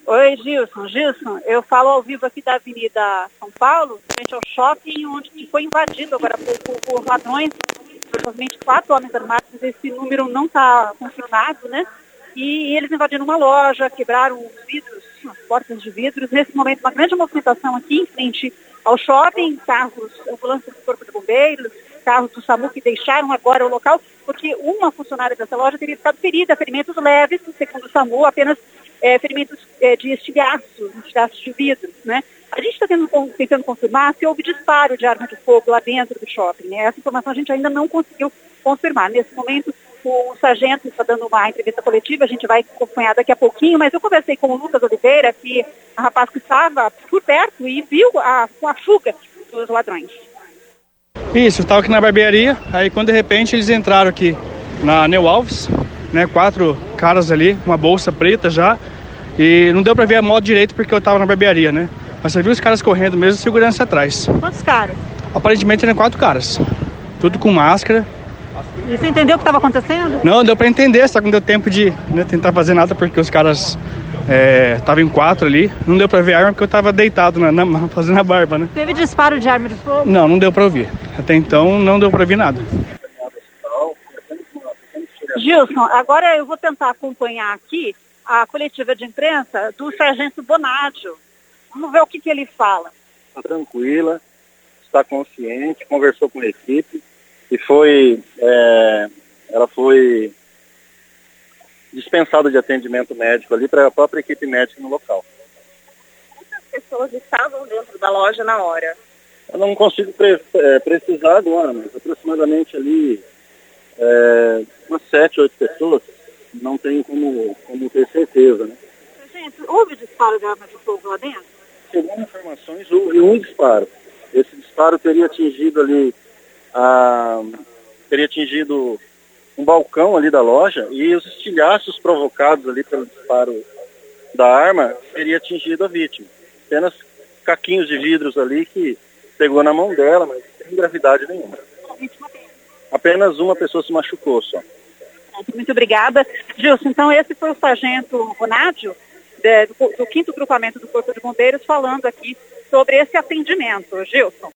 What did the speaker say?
Oi, Gilson. Gilson, eu falo ao vivo aqui da Avenida São Paulo, frente ao shopping, onde foi invadido agora há pouco por ladrões, provavelmente 4 homens armados, esse número não está confirmado, né? E eles invadiram uma loja, quebraram os vidros, as portas de vidros. Nesse momento, uma grande movimentação aqui em frente ao shopping, carros, ambulâncias do Corpo de Bombeiros, carros do SAMU que deixaram agora o local, porque uma funcionária dessa loja teria ficado ferida, ferimentos leves, segundo o SAMU, apenas ferimentos de estilhaços de vidros, né? A gente está tentando confirmar se houve disparo de arma de fogo lá dentro do shopping, né? Essa informação a gente ainda não conseguiu confirmar. Nesse momento, o sargento está dando uma entrevista coletiva, a gente vai acompanhar daqui a pouquinho, mas eu conversei com o Lucas Oliveira, que é um rapaz que estava por perto e viu a fuga dos ladrões. Isso, eu estava aqui na barbearia, aí quando de repente eles entraram aqui na Neu Alves, né, 4 caras ali, uma bolsa preta já, e não deu pra ver a moto direito porque eu tava na barbearia, né? Mas você viu os caras correndo mesmo, segurança atrás. Quantos caras? Aparentemente eram 4 caras, tudo com máscara. E você entendeu o que estava acontecendo? Não, deu pra entender, só que não deu tempo de tentar fazer nada porque os caras estavam em 4 ali. Não deu pra ver a arma porque eu tava deitado fazendo a barba, né? Teve disparo de arma de fogo? Não deu pra ouvir. Até então não deu pra ouvir nada. Gilson, agora eu vou tentar acompanhar aqui a coletiva de imprensa do sargento Bonadio. Vamos ver o que ele fala. Está tranquila, está consciente, conversou com a equipe e ela foi dispensada de atendimento médico ali para a própria equipe médica no local. Quantas pessoas estavam dentro da loja na hora? Eu não consigo precisar agora, mas aproximadamente ali umas 7, 8 pessoas, não tenho como ter certeza, né? Gente, houve disparo de arma de fogo lá dentro? Segundo informações, houve um disparo. Esse disparo teria atingido ali, um balcão ali da loja e os estilhaços provocados ali pelo disparo da arma teria atingido a vítima. Apenas caquinhos de vidros ali que pegou na mão dela, mas sem gravidade nenhuma. Apenas uma pessoa se machucou só. Muito obrigada. Gilson, então esse foi o sargento Bonadio, do 5º Grupamento do Corpo de Bombeiros, falando aqui sobre esse atendimento. Gilson.